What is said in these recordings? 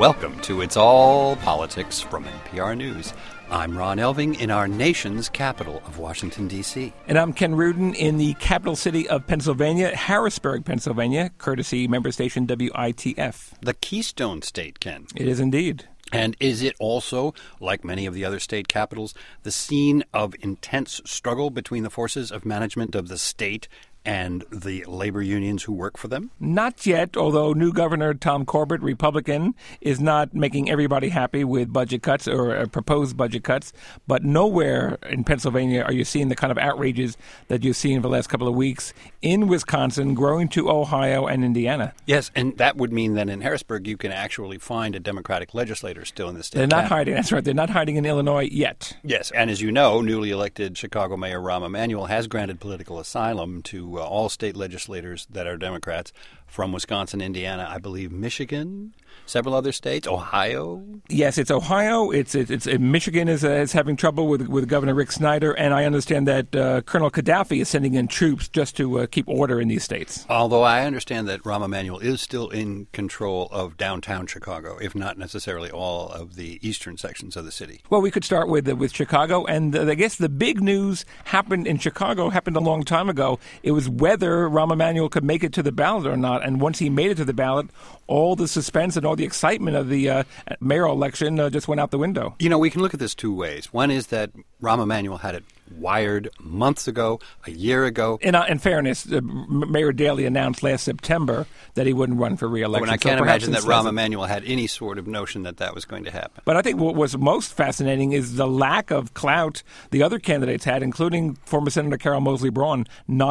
Welcome to It's All Politics from NPR News. I'm Ron Elving in our nation's capital of Washington, D.C. And I'm Ken Rudin in the capital city of Pennsylvania, Harrisburg, Pennsylvania, courtesy member station WITF. The Keystone State, Ken. It is indeed. And is it also, like many of the other state capitals, the scene of intense struggle between the forces of management of the state and the labor unions who work for them? Not yet, although new Governor Tom Corbett, Republican, is not making everybody happy with budget cuts or proposed budget cuts. But nowhere in Pennsylvania are you seeing the kind of outrages that you've seen for the last couple of weeks in Wisconsin, growing to Ohio and Indiana. Yes, and that would mean that in Harrisburg you can actually find a Democratic legislator still in the state. They're not hiding. That's right. They're not hiding in Illinois yet. Yes, and as you know, newly elected Chicago Mayor Rahm Emanuel has granted political asylum to all state legislators that are Democrats from Wisconsin, Indiana, I believe Michigan, several other states, Ohio. Yes, it's Ohio. It's Michigan is having trouble with Governor Rick Snyder, and I understand that Colonel Gaddafi is sending in troops just to keep order in these states. Although I understand that Rahm Emanuel is still in control of downtown Chicago, if not necessarily all of the eastern sections of the city. Well, we could start with Chicago, and I guess the big news happened in Chicago, happened a long time ago. It was whether Rahm Emanuel could make it to the ballot or not, and once he made it to the ballot, all the suspense and all the excitement of the mayoral election just went out the window. You know, we can look at this two ways. One is that Rahm Emanuel had it wired months ago, a year ago. In fairness, Mayor Daley announced last September that he wouldn't run for re-election. I can't imagine that Rahm Emanuel had any sort of notion that that was going to happen. But I think what was most fascinating is the lack of clout the other candidates had, including former Senator Carol Moseley Braun,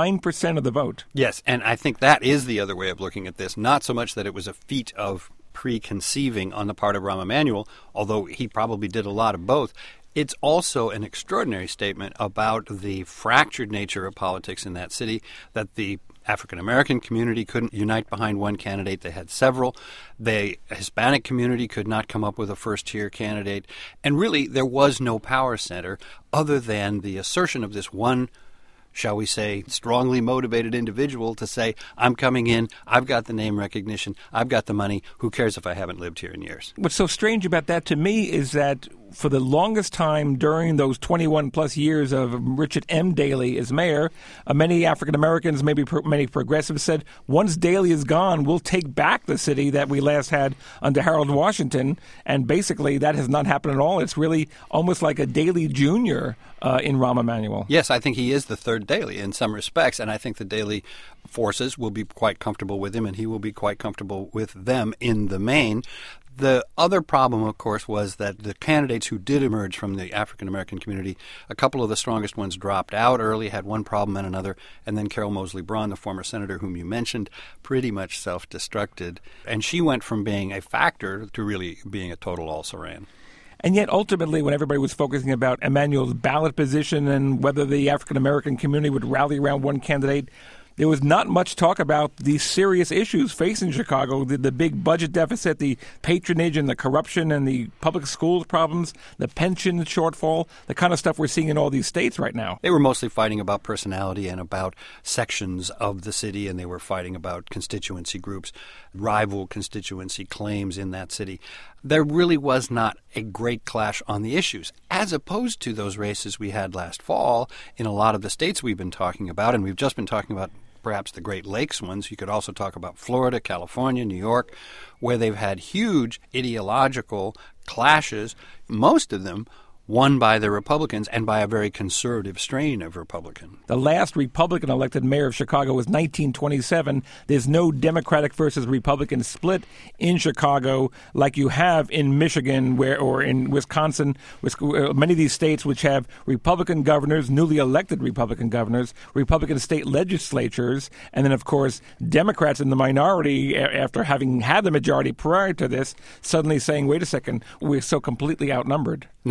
9% of the vote. Yes, and I think that is the other way of looking at this. Not so much that it was a feat of preconceiving on the part of Rahm Emanuel, although he probably did a lot of both. It's also an extraordinary statement about the fractured nature of politics in that city, that the African-American community couldn't unite behind one candidate. They had several. The Hispanic community could not come up with a first-tier candidate. And really, there was no power center other than the assertion of this one, shall we say, strongly motivated individual to say, I'm coming in, I've got the name recognition, I've got the money, who cares if I haven't lived here in years? What's so strange about that to me is that for the longest time during those 21-plus years of Richard M. Daley as mayor, many African-Americans, maybe many progressives said, once Daley is gone, we'll take back the city that we last had under Harold Washington. And basically, that has not happened at all. It's really almost like a Daley Jr. In Rahm Emanuel. Yes, I think he is the third Daley in some respects, and I think the Daley forces will be quite comfortable with him, and he will be quite comfortable with them in the main. The other problem, of course, was that the candidates who did emerge from the African-American community, a couple of the strongest ones dropped out early, had one problem and another, and then Carol Moseley Braun, the former senator whom you mentioned, pretty much self-destructed. And she went from being a factor to really being a total also-ran. And yet, ultimately, when everybody was focusing about Emanuel's ballot position and whether the African-American community would rally around one candidate, there was not much talk about the serious issues facing Chicago, the big budget deficit, the patronage and the corruption and the public schools problems, the pension shortfall, the kind of stuff we're seeing in all these states right now. They were mostly fighting about personality and about sections of the city, and they were fighting about constituency groups, rival constituency claims in that city. There really was not a great clash on the issues, as opposed to those races we had last fall in a lot of the states we've been talking about, and we've just been talking about perhaps the Great Lakes ones. You could also talk about Florida, California, New York, where they've had huge ideological clashes, most of them won by the Republicans and by a very conservative strain of Republican. The last Republican elected mayor of Chicago was 1927. There's no Democratic versus Republican split in Chicago like you have in Michigan or in Wisconsin. Many of these states which have Republican governors, newly elected Republican governors, Republican state legislatures, and then, of course, Democrats in the minority after having had the majority prior to this, suddenly saying, wait a second, we're so completely outnumbered. Now, the tough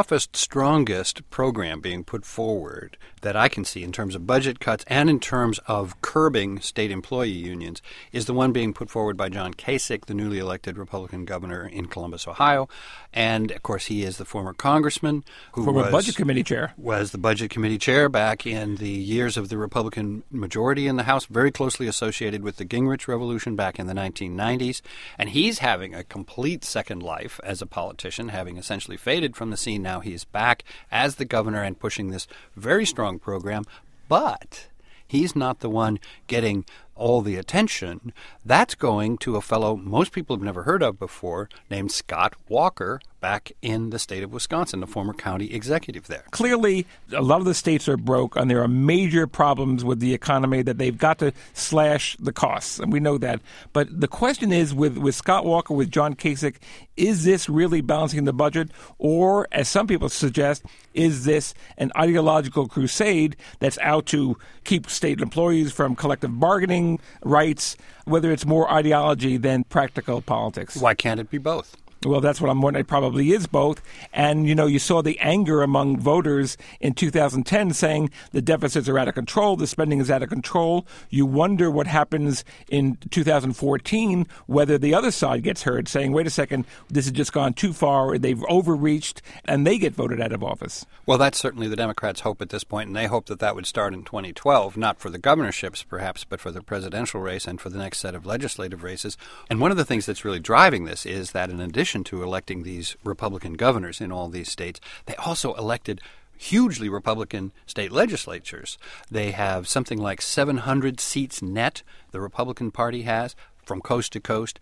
toughest, strongest program being put forward that I can see in terms of budget cuts and in terms of curbing state employee unions is the one being put forward by John Kasich, the newly elected Republican governor in Columbus, Ohio. And, of course, he is the former congressman who former Budget Committee chair. Was the Budget Committee chair back in the years of the Republican majority in the House, very closely associated with the Gingrich Revolution back in the 1990s. And he's having a complete second life as a politician, having essentially faded from the scene. Now he's back as the governor and pushing this very strong program, but he's not the one getting all the attention. That's going to a fellow most people have never heard of before named Scott Walker back in the state of Wisconsin, the former county executive there. Clearly, a lot of the states are broke, and there are major problems with the economy that they've got to slash the costs, and we know that. But the question is, with Scott Walker, with John Kasich, is this really balancing the budget? Or, as some people suggest, is this an ideological crusade that's out to keep state employees from collective bargaining rights, whether it's more ideology than practical politics? Why can't it be both? Well, that's what I'm wondering. It probably is both. And, you saw the anger among voters in 2010 saying the deficits are out of control, the spending is out of control. You wonder what happens in 2014, whether the other side gets heard saying, wait a second, this has just gone too far, they've overreached, and they get voted out of office. Well, that's certainly the Democrats' hope at this point, and they hope that that would start in 2012, not for the governorships, perhaps, but for the presidential race and for the next set of legislative races. And one of the things that's really driving this is that in addition to electing these Republican governors in all these states, they also elected hugely Republican state legislatures. They have something like 700 seats net, the Republican Party has, from coast to coast,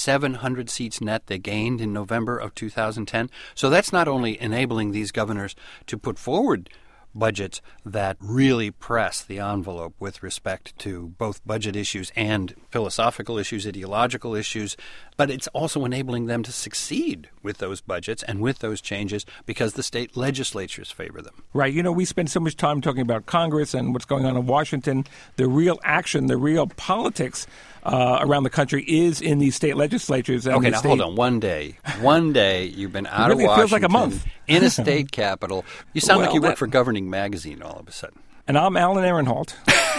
700 seats net they gained in November of 2010. So that's not only enabling these governors to put forward budgets that really press the envelope with respect to both budget issues and philosophical issues, ideological issues, but it's also enabling them to succeed with those budgets and with those changes because the state legislatures favor them. Right. We spend so much time talking about Congress and what's going on in Washington. The real action, the real politics around the country is in these state legislatures. And okay, now hold on. One day you've been out of Washington. It feels like a month. In a state capital. You sound like you work for Governing Magazine all of a sudden. And I'm Alan Ehrenholt.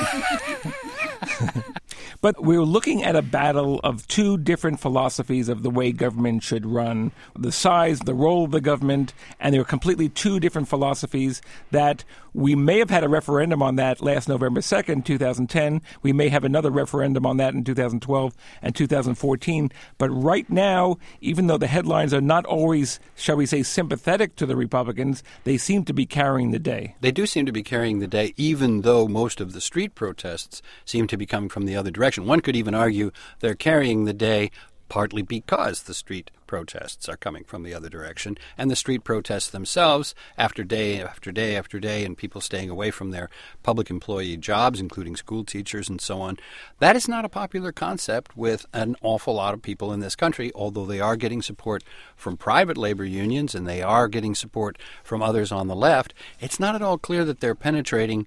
But we're looking at a battle of two different philosophies of the way government should run, the size, the role of the government, and there are completely two different philosophies that we may have had a referendum on that last November 2nd, 2010. We may have another referendum on that in 2012 and 2014. But right now, even though the headlines are not always, shall we say, sympathetic to the Republicans, they seem to be carrying the day. They do seem to be carrying the day, even though most of the street protests seem to be coming from the other direction. One could even argue they're carrying the day partly because the street protests are coming from the other direction, and the street protests themselves, after day after day after day, and people staying away from their public employee jobs, including school teachers and so on, that is not a popular concept with an awful lot of people in this country, although they are getting support from private labor unions and they are getting support from others on the left. It's not at all clear that they're penetrating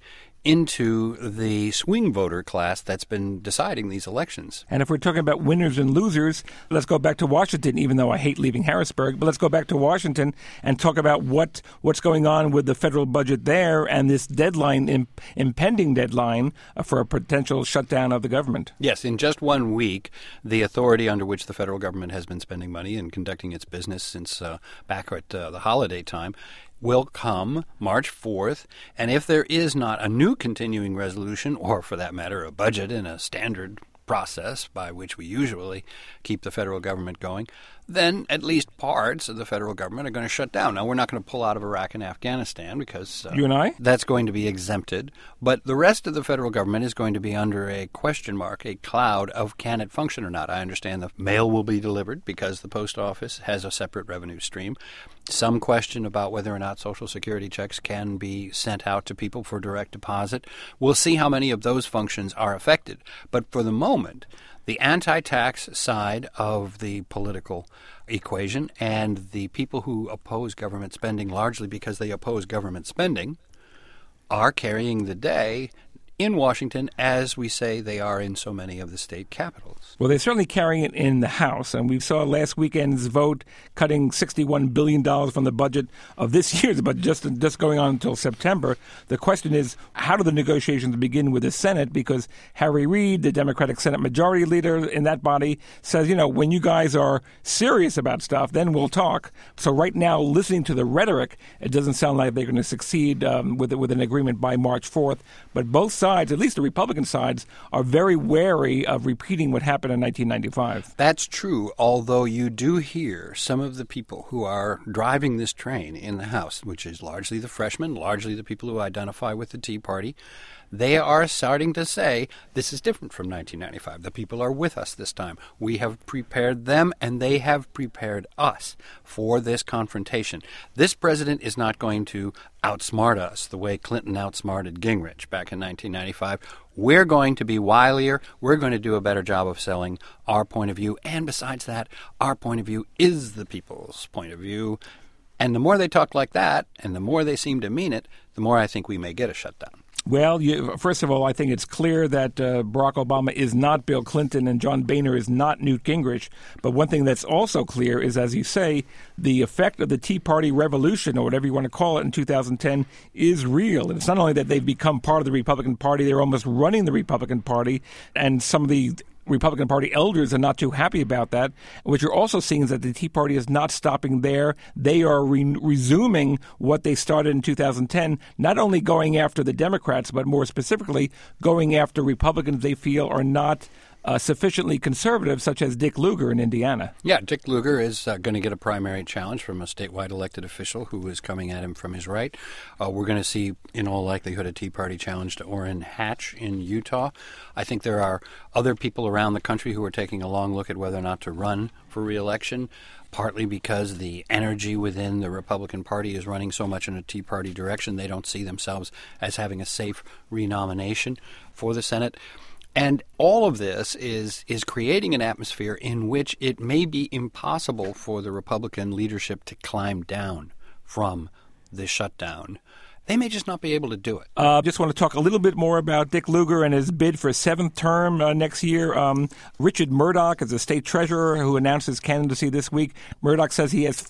into the swing voter class that's been deciding these elections. And if we're talking about winners and losers, let's go back to Washington, even though I hate leaving Harrisburg, but let's go back to Washington and talk about what's going on with the federal budget there and this deadline, impending deadline for a potential shutdown of the government. Yes, in just 1 week, the authority under which the federal government has been spending money and conducting its business since back at the holiday time will come March 4th, and if there is not a new continuing resolution, or for that matter, a budget in a standard process by which we usually keep the federal government going, then at least parts of the federal government are going to shut down. Now, we're not going to pull out of Iraq and Afghanistan because you and I? That's going to be exempted. But the rest of the federal government is going to be under a question mark, a cloud of can it function or not. I understand the mail will be delivered because the post office has a separate revenue stream. Some question about whether or not Social Security checks can be sent out to people for direct deposit. We'll see how many of those functions are affected. But for the moment, the anti-tax side of the political equation and the people who oppose government spending largely because they oppose government spending are carrying the day in Washington, as we say they are in so many of the state capitals. Well, they're certainly carrying it in the House, and we saw last weekend's vote cutting $61 billion from the budget of this year's budget, just going on until September. The question is, how do the negotiations begin with the Senate? Because Harry Reid, the Democratic Senate Majority Leader in that body, says, when you guys are serious about stuff, then we'll talk. So right now, listening to the rhetoric, it doesn't sound like they're going to succeed with an agreement by March 4th. But both sides, at least the Republican sides, are very wary of repeating what happened in 1995. That's true, although you do hear some of the people who are driving this train in the House, which is largely the freshmen, largely the people who identify with the Tea Party, they are starting to say, this is different from 1995. The people are with us this time. We have prepared them, and they have prepared us for this confrontation. This president is not going to outsmart us the way Clinton outsmarted Gingrich back in 1995. We're going to be wilier. We're going to do a better job of selling our point of view. And besides that, our point of view is the people's point of view. And the more they talk like that, and the more they seem to mean it, the more I think we may get a shutdown. Well, first of all, I think it's clear that Barack Obama is not Bill Clinton and John Boehner is not Newt Gingrich. But one thing that's also clear is, as you say, the effect of the Tea Party revolution, or whatever you want to call it, in 2010 is real. And it's not only that they've become part of the Republican Party, they're almost running the Republican Party, and some of the Republican Party elders are not too happy about that. What you're also seeing is that the Tea Party is not stopping there. They are resuming what they started in 2010, not only going after the Democrats, but more specifically going after Republicans they feel are not sufficiently conservative, such as Dick Lugar in Indiana. Yeah, Dick Lugar is going to get a primary challenge from a statewide elected official who is coming at him from his right. We're going to see, in all likelihood, a Tea Party challenge to Orrin Hatch in Utah. I think there are other people around the country who are taking a long look at whether or not to run for re-election, partly because the energy within the Republican Party is running so much in a Tea Party direction. They don't see themselves as having a safe renomination for the Senate. And all of this is creating an atmosphere in which it may be impossible for the Republican leadership to climb down from the shutdown. They may just not be able to do it. Just want to talk a little bit more about Dick Lugar and his bid for a seventh term next year. Richard Murdoch is a state treasurer who announced his candidacy this week. Murdoch says he has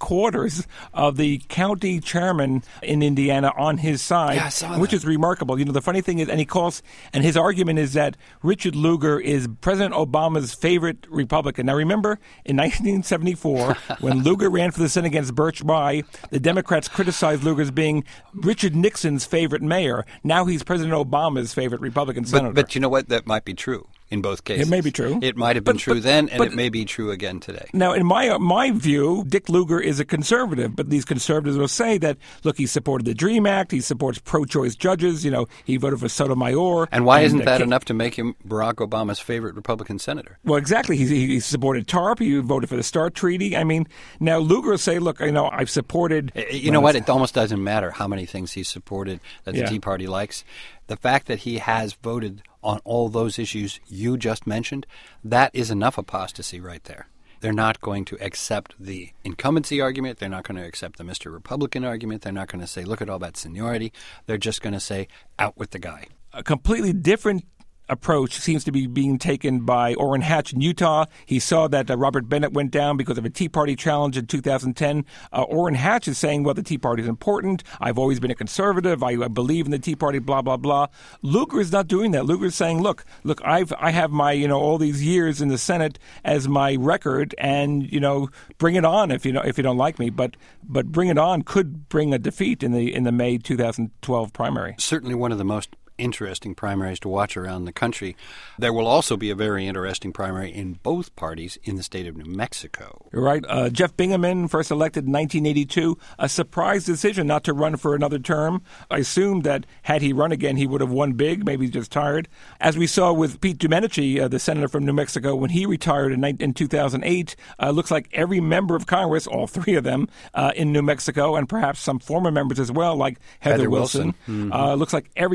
3/4 of the county chairman in Indiana on his side, which is remarkable. The funny thing is, and his argument is that Richard Lugar is President Obama's favorite Republican. Now, remember, in 1974, when Lugar ran for the Senate against Birch Bayh, the Democrats criticized Lugar as being Richard Nixon's favorite mayor. Now he's President Obama's favorite Republican senator. But you know what? That might be true in both cases. It may be true. It might have been true then, and it may be true again today. Now, in my view, Dick Lugar is a conservative, but these conservatives will say that, look, he supported the DREAM Act, he supports pro-choice judges, he voted for Sotomayor. And why isn't that enough to make him Barack Obama's favorite Republican senator? Well, exactly. He supported TARP, he voted for the START Treaty. I mean, now Lugar will say, look, I've supported... You know what? It almost doesn't matter how many things he supported that the Tea Party likes. The fact that he has voted on all those issues you just mentioned, that is enough apostasy right there. They're not going to accept the incumbency argument. They're not going to accept the Mr. Republican argument. They're not going to say, look at all that seniority. They're just going to say, out with the guy. A completely different approach seems to be being taken by Orrin Hatch in Utah. He saw that Robert Bennett went down because of a Tea Party challenge in 2010. Orrin Hatch is saying, well, the Tea Party is important. I've always been a conservative. I believe in the Tea Party, blah, blah, blah. Lugar is not doing that. Lugar is saying, look, I have my, all these years in the Senate as my record, and, bring it on if you don't like me. But bring it on could bring a defeat in the May 2012 primary. Certainly one of the most interesting primaries to watch around the country. There will also be a very interesting primary in both parties in the state of New Mexico. You're right. Jeff Bingaman, first elected in 1982, a surprise decision not to run for another term. I assumed that had he run again, he would have won big. Maybe he's just tired. As we saw with Pete Domenici, the senator from New Mexico, when he retired in 2008, looks like every member of Congress, all three of them, in New Mexico, and perhaps some former members as well, like Heather Wilson. Mm-hmm. Looks like everybody wanted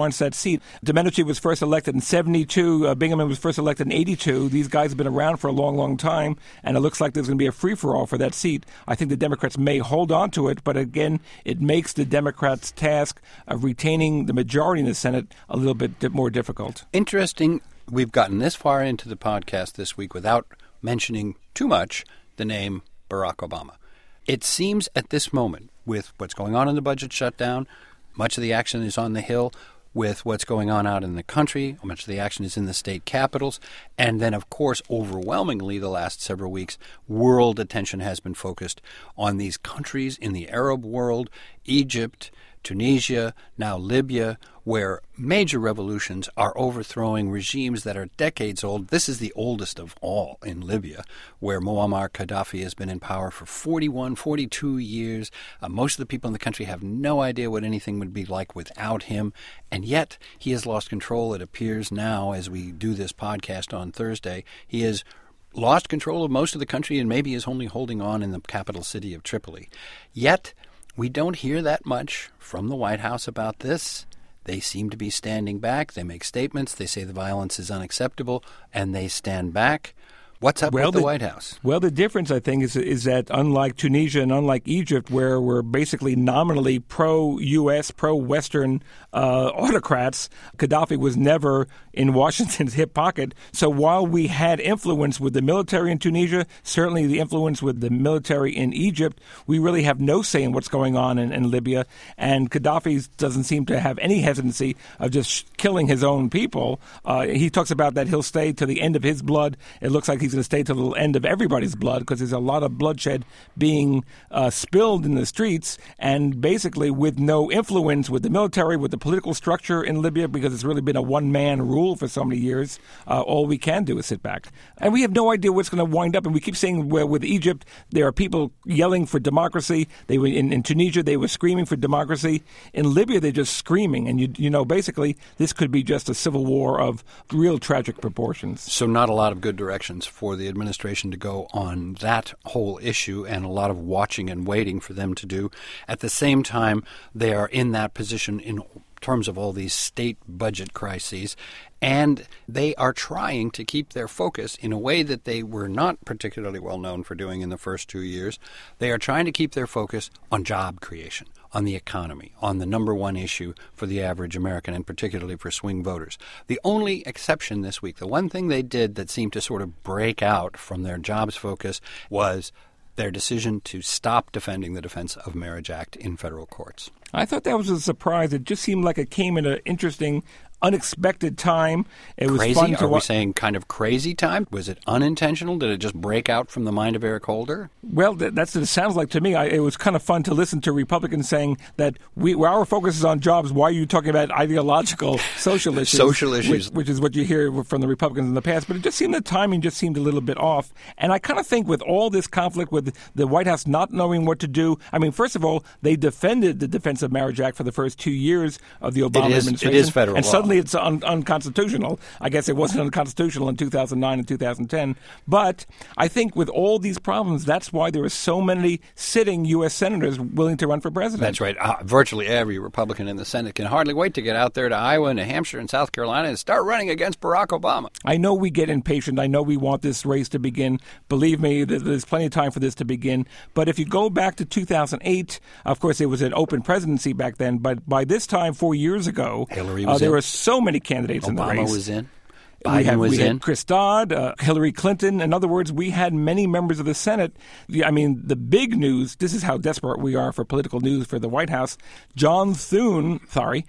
wants that seat. Domenici was first elected in 72. Bingaman was first elected in 82. These guys have been around for a long, long time, and it looks like there's going to be a free-for-all for that seat. I think the Democrats may hold on to it, but again, it makes the Democrats' task of retaining the majority in the Senate a little bit more difficult. Interesting. We've gotten this far into the podcast this week without mentioning too much the name Barack Obama. It seems at this moment, with what's going on in the budget shutdown, much of the action is on the Hill, with what's going on out in the country, much of the action is in the state capitals, and then, of course, overwhelmingly the last several weeks, world attention has been focused on these countries in the Arab world, Egypt, Tunisia, now Libya, where major revolutions are overthrowing regimes that are decades old. This is the oldest of all in Libya, where Muammar Gaddafi has been in power for 41, 42 years. Most of the people in the country have no idea what anything would be like without him, and yet he has lost control, it appears now, as we do this podcast on Thursday. He has lost control of most of the country and maybe is only holding on in the capital city of Tripoli. Yet, we don't hear that much from the White House about this. They seem to be standing back. They make statements. They say the violence is unacceptable, and they stand back. What's up with the White House? Well, the difference, I think, is that unlike Tunisia and unlike Egypt, where we're basically nominally pro-U.S., pro-Western autocrats, Gaddafi was never in Washington's hip pocket. So while we had influence with the military in Tunisia, certainly the influence with the military in Egypt, we really have no say in what's going on in Libya. And Gaddafi doesn't seem to have any hesitancy of just killing his own people. He talks about that he'll stay to the end of his blood. It looks like he's going to stay to the end of everybody's blood because there's a lot of bloodshed being spilled in the streets, and basically with no influence with the military, with the political structure in Libya, because it's really been a one-man rule for so many years. All we can do is sit back. And we have no idea what's going to wind up. And we keep saying, well, with Egypt, there are people yelling for democracy. They were in Tunisia, they were screaming for democracy. In Libya, they're just screaming. And, you know, basically, this could be just a civil war of real tragic proportions. So not a lot of good directions for the administration to go on that whole issue, and a lot of watching and waiting for them to do. At the same time, they are in that position in terms of all these state budget crises, and they are trying to keep their focus in a way that they were not particularly well known for doing in the first 2 years. They are trying to keep their focus on job creation, on the economy, on the number one issue for the average American, and particularly for swing voters. The only exception this week, the one thing they did that seemed to sort of break out from their jobs focus, was their decision to stop defending the Defense of Marriage Act in federal courts. I thought that was a surprise. It just seemed like it came at an interesting, unexpected time. It was crazy? Fun to Are we saying kind of crazy time? Was it unintentional? Did it just break out from the mind of Eric Holder? Well, that's what it sounds like to me. It was kind of fun to listen to Republicans saying that our focus is on jobs. Why are you talking about ideological social issues? Social issues. Which is what you hear from the Republicans in the past. But it just seemed the timing just seemed a little bit off. And I kind of think with all this conflict with the White House not knowing what to do, I mean, first of all, they defended the Defense of Marriage Act for the first 2 years of the Obama administration. It is federal and law. Suddenly it's unconstitutional. I guess it wasn't unconstitutional in 2009 and 2010. But I think with all these problems, that's why there are so many sitting U.S. senators willing to run for president. That's right. Virtually every Republican in the Senate can hardly wait to get out there to Iowa, New Hampshire, and South Carolina and start running against Barack Obama. I know we get impatient. I know we want this race to begin. Believe me, there's plenty of time for this to begin. But if you go back to 2008, of course, it was an open presidency back then. But by this time, 4 years ago, Hillary was there in. were so many candidates in the race. Obama was in. Biden was we in. had Chris Dodd, Hillary Clinton. In other words, we had many members of the Senate. I mean, the big news, this is how desperate we are for political news for the White House. John Thune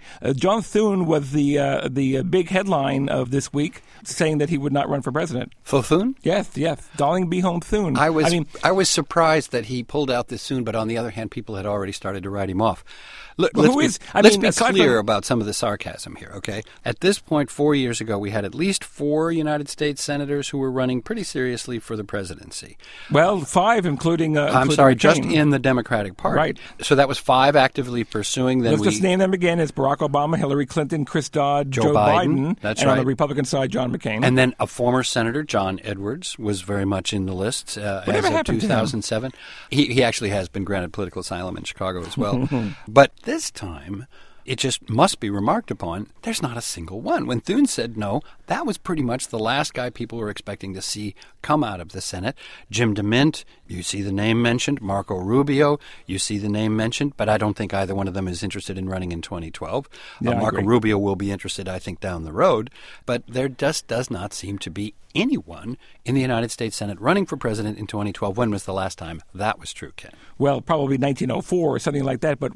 was the big headline of this week, saying that he would not run for president. Thune? Yes. Darling Be Home Thune. I was surprised that he pulled out this soon, but on the other hand, people had already started to write him off. Let's be clear about some of the sarcasm here, okay? At this point, 4 years ago, we had at least 4 United States senators who were running pretty seriously for the presidency. Well, 5, including just in the Democratic Party. Right. So that was 5 actively pursuing. Then Let's just name them again. It's Barack Obama, Hillary Clinton, Chris Dodd, Joe Biden. That's and right. on the Republican side, John McCain. And then a former Senator, John Edwards, was very much in the list as of 2007. He actually has been granted political asylum in Chicago as well. But this time, it just must be remarked upon, there's not a single one. When Thune said no, that was pretty much the last guy people were expecting to see come out of the Senate. Jim DeMint, you see the name mentioned. Marco Rubio, you see the name mentioned, but I don't think either one of them is interested in running in 2012. Marco Rubio will be interested, I think, down the road, but there just does not seem to be anyone in the United States Senate running for president in 2012. When was the last time that was true, Ken? Well, probably 1904 or something like that. But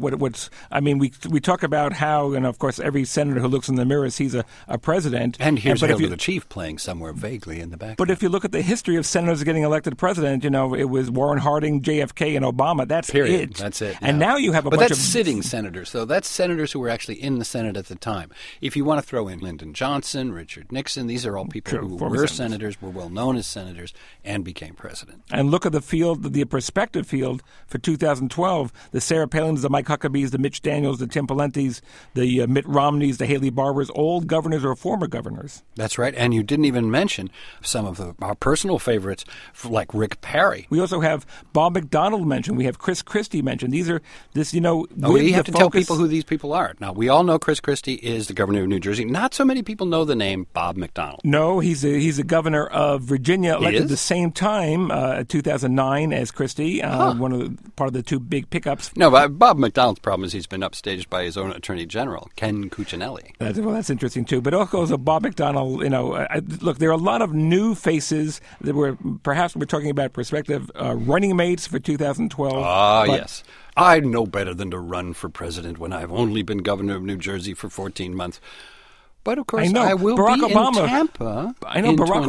we talk about how, and of course, every senator who looks in the mirror sees a president. And here's Hail to the Chief playing somewhere vaguely in the background. But if you look at the history of senators getting elected president, it was Warren Harding, JFK, and Obama. That's Period. it. That's it. And now you have a bunch But of that's sitting senators, though. That's senators who were actually in the Senate at the time. If you want to throw in Lyndon Johnson, Richard Nixon, these are all people who were senators, were well known as senators, and became president. And look at the field, the prospective field for 2012. The Sarah Palins, the Mike Huckabees, the Mitch Daniels, the Tim Pawlenty's, the Mitt Romneys, the Haley Barbers, all governors or former governors. That's right. And you didn't even mention some of our personal favorites, like Rick Perry. We also have Bob McDonnell mentioned. We have Chris Christie mentioned. These are we have to tell people who these people are. Now, we all know Chris Christie is the governor of New Jersey. Not so many people know the name Bob McDonnell. No, he's a governor of Virginia, elected at the same time, 2009, as Christie, part of the two big pickups. No, but Bob McDonnell's problem is he's been upstaged by his own Attorney General, Ken Cuccinelli. That's interesting, too. But also Bob McDonnell, look, there are a lot of new faces that we're talking about prospective running mates for 2012. Yes. I know better than to run for president when I've only been governor of New Jersey for 14 months. But of course, I will be in Tampa. I know Barack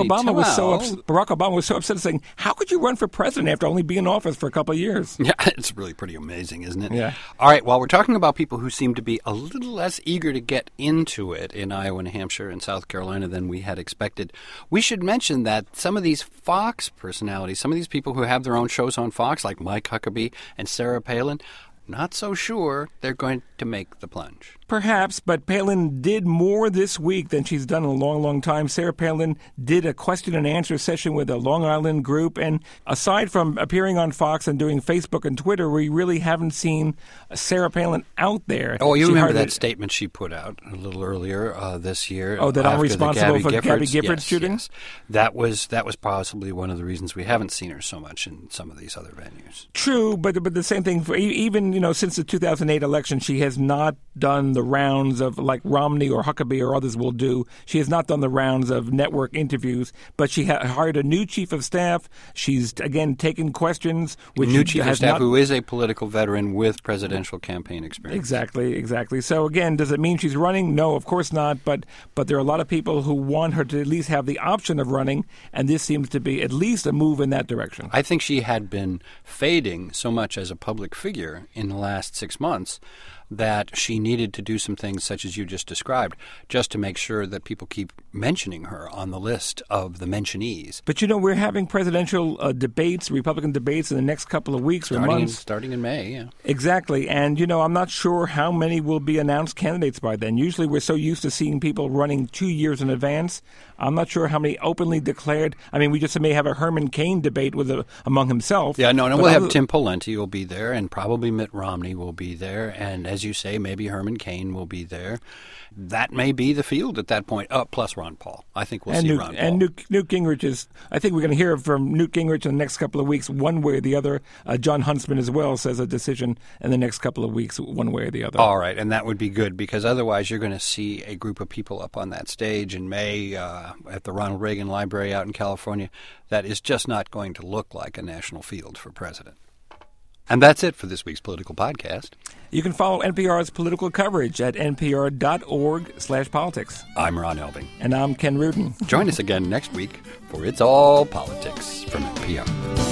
Obama was so upset, saying, "How could you run for president after only being in office for a couple of years?" Yeah, it's really pretty amazing, isn't it? Yeah. All right. While we're talking about people who seem to be a little less eager to get into it in Iowa, New Hampshire, and South Carolina than we had expected, we should mention that some of these Fox personalities, some of these people who have their own shows on Fox, like Mike Huckabee and Sarah Palin, not so sure they're going to make the plunge. Perhaps, but Palin did more this week than she's done in a long, long time. Sarah Palin did a question and answer session with a Long Island group, and aside from appearing on Fox and doing Facebook and Twitter, we really haven't seen Sarah Palin out there. Oh, you remember that statement she put out a little earlier this year? Oh, that I'm responsible for Gabby Giffords shooting? Yes. That was possibly one of the reasons we haven't seen her so much in some of these other venues. True, but the same thing, even since the 2008 election, she has not done the rounds of, like Romney or Huckabee or others will do. She has not done the rounds of network interviews, but she hired a new chief of staff. She's, again, taken questions. Which new chief of staff who is a political veteran with presidential campaign experience. Exactly. So, again, does it mean she's running? No, of course not. But there are a lot of people who want her to at least have the option of running, and this seems to be at least a move in that direction. I think she had been fading so much as a public figure in the last 6 months that she needed to do some things such as you just described, just to make sure that people keep mentioning her on the list of the mentionees. But, we're having presidential debates, Republican debates in the next couple of weeks or months. Starting in May, yeah. Exactly. And, I'm not sure how many will be announced candidates by then. Usually we're so used to seeing people running 2 years in advance. I'm not sure how many openly declared. I mean, we just may have a Herman Cain debate among himself. Yeah, no, we'll have Tim Pawlenty will be there, and probably Mitt Romney will be there, and as you say, maybe Herman Cain will be there. That may be the field at that point, plus Ron Paul. I think we'll see Ron Paul. And Newt Gingrich is, I think we're going to hear from Newt Gingrich in the next couple of weeks, one way or the other. John Huntsman as well says a decision in the next couple of weeks, one way or the other. All right, and that would be good, because otherwise you're going to see a group of people up on that stage in May at the Ronald Reagan Library out in California that is just not going to look like a national field for president. And that's it for this week's Political Podcast. You can follow NPR's political coverage at npr.org/politics. I'm Ron Elving. And I'm Ken Rudin. Join us again next week for It's All Politics from NPR.